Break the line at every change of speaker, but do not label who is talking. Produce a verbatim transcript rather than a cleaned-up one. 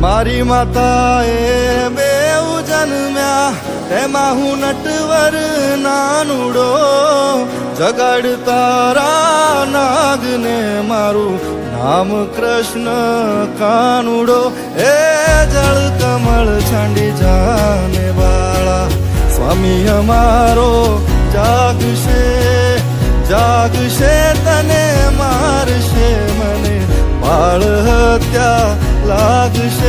મારી માતાએ બેઉ જન્મ્યા તેમાં હું નટવર નાનુડો જગાડતારા નાગને મારું નામ કૃષ્ણ કાનુડો એ જળ કમળ છાંડી જાને વાળા સ્વામી અમારો જાગશે જાગશે તને મારશે મને બાળ હત્યા લાગશે।